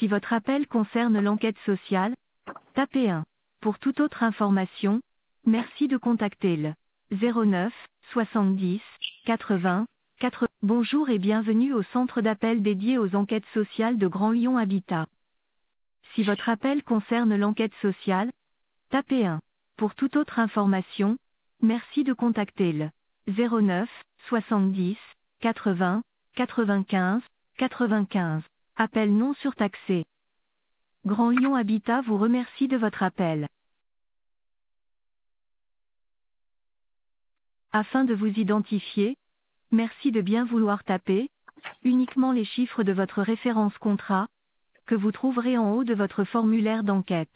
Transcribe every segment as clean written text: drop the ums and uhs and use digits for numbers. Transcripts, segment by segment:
Si votre appel concerne l'enquête sociale, tapez 1. Pour toute autre information, merci de contacter le 09 70 80 4. Bonjour et bienvenue au centre d'appel dédié aux enquêtes sociales de Grand Lyon Habitat. Si votre appel concerne l'enquête sociale, tapez 1. Pour toute autre information, merci de contacter le 09 70 80 95 95. Appel non surtaxé. Grand Lyon Habitat vous remercie de votre appel. Afin de vous identifier, merci de bien vouloir taper uniquement les chiffres de votre référence contrat, que vous trouverez en haut de votre formulaire d'enquête.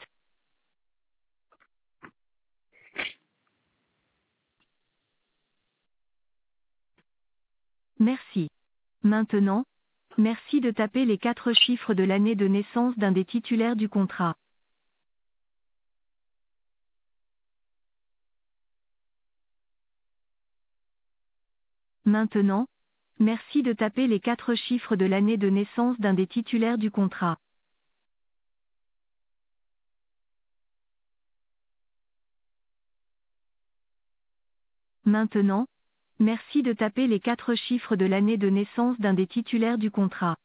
Merci. Maintenant, merci de taper les 4 chiffres de l'année de naissance d'un des titulaires du contrat. Maintenant, merci de taper les 4 chiffres de l'année de naissance d'un des titulaires du contrat. Maintenant, merci de taper les 4 chiffres de l'année de naissance d'un des titulaires du contrat.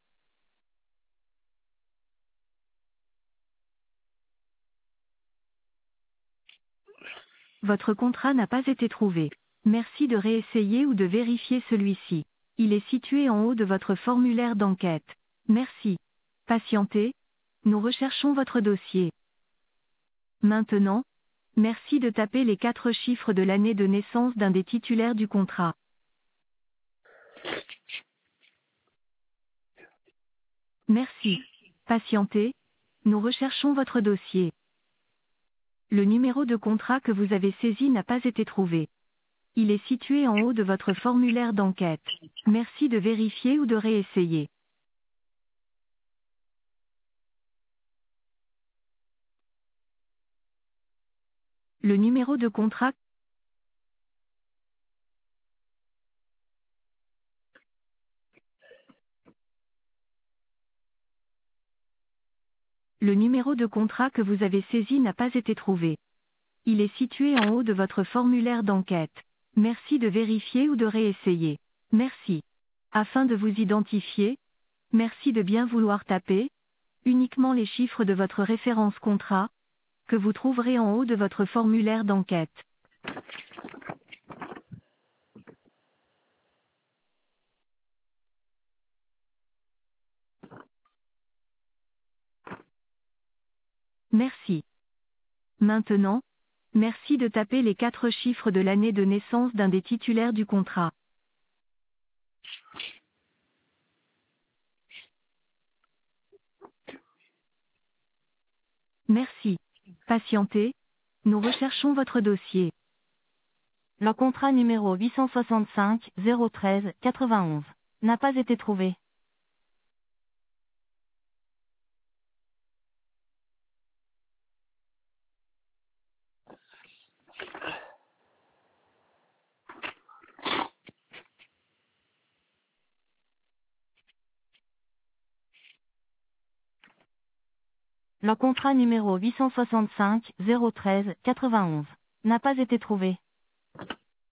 Votre contrat n'a pas été trouvé. Merci de réessayer ou de vérifier celui-ci. Il est situé en haut de votre formulaire d'enquête. Merci. Patientez. Nous recherchons votre dossier. Maintenant, merci de taper les 4 chiffres de l'année de naissance d'un des titulaires du contrat. Merci. Patientez. Nous recherchons votre dossier. Le numéro de contrat que vous avez saisi n'a pas été trouvé. Il est situé en haut de votre formulaire d'enquête. Merci de vérifier ou de réessayer. Le numéro de contrat. Le numéro de contrat que vous avez saisi n'a pas été trouvé. Il est situé en haut de votre formulaire d'enquête. Merci de vérifier ou de réessayer. Merci. Afin de vous identifier, merci de bien vouloir taper uniquement les chiffres de votre référence contrat, que vous trouverez en haut de votre formulaire d'enquête. Merci. Maintenant, merci de taper les 4 chiffres de l'année de naissance d'un des titulaires du contrat. Merci. Patientez. Nous recherchons votre dossier. Le contrat numéro 865 013 91 n'a pas été trouvé. Le contrat numéro 865 013 91 n'a pas été trouvé.